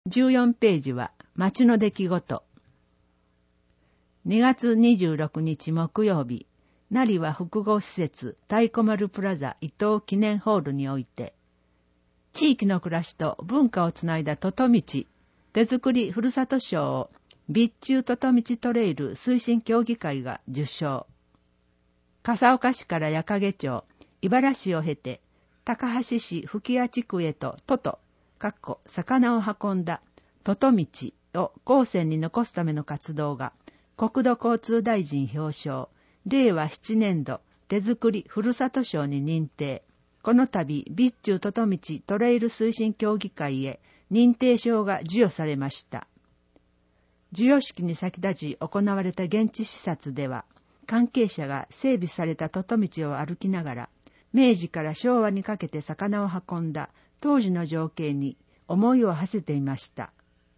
14ページは町の出来事。2月26日木曜日、成は複合施設太鼓丸プラザ伊東記念ホールにおいて、地域の暮らしと文化をつないだととみち、手作りふるさと賞を備中ととみちトレイル推進協議会が受賞。笠岡市から矢掛町、茨市を経て、高橋市吹屋地区へと魚を運んだととみちを後世に残すための活動が、国土交通大臣表彰、令和7年度手作りふるさと賞に認定。この度、備中ととみちトレイル推進協議会へ認定証が授与されました。授与式に先立ち行われた現地視察では、関係者が整備されたととみちを歩きながら、明治から昭和にかけて魚を運んだ当時の情景に思いを馳せていました。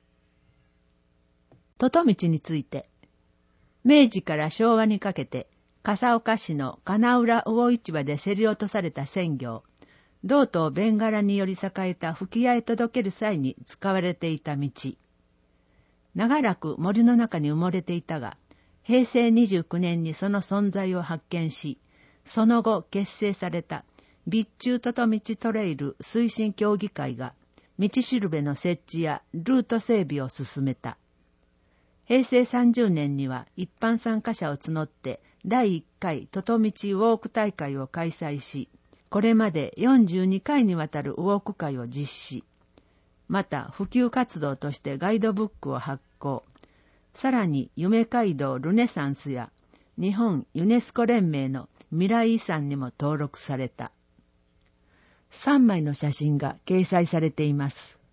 ととみちについて、明治から昭和にかけて、笠岡市の金浦魚市場で競り落とされた鮮魚、道東ベンガラにより栄えた吹屋へ届ける際に使われていた道。長らく森の中に埋もれていたが、平成29年にその存在を発見し、その後結成された備中ととみちトレイル推進協議会が、道しるべの設置やルート整備を進めた。平成30年には一般参加者を募って第1回ととみちウォーク大会を開催し、これまで42回にわたるウォーク会を実施。また普及活動としてガイドブックを発行。さらに夢街道ルネサンスや日本ユネスコ連盟の未来遺産にも登録された。3枚の写真が掲載されています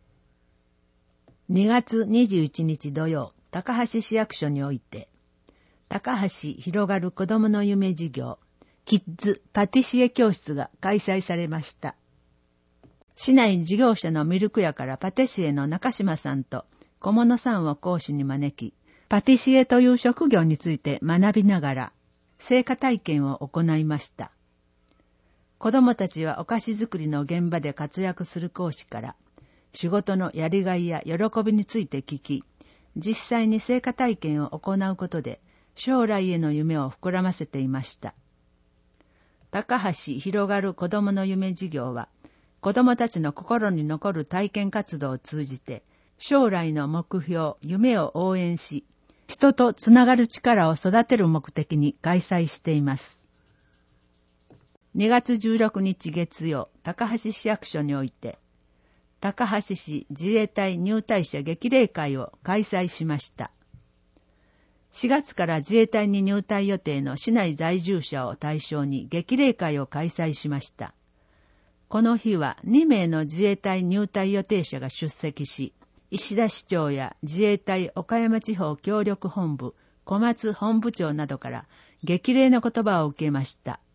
。2月21日土曜、高橋市役所において、高橋広がる子どもの夢事業、キッズパティシエ教室が開催されました。市内事業者のミルク屋からパティシエの中島さんと小物さんを講師に招き、パティシエという職業について学びながら、成果体験を行いました。子どもたちはお菓子作りの現場で活躍する講師から、仕事のやりがいや喜びについて聞き、実際に成果体験を行うことで、将来への夢を膨らませていました。高橋広がる子どもの夢事業は、子どもたちの心に残る体験活動を通じて、将来の目標、夢を応援し、人とつながる力を育てる目的に開催しています。2月16日月曜、高橋市役所において、高橋市自衛隊入隊者激励会を開催しました。4月から自衛隊に入隊予定の市内在住者を対象に激励会を開催しました。この日は2名の自衛隊入隊予定者が出席し、石田市長や自衛隊岡山地方協力本部、小松本部長などから激励の言葉を受けました。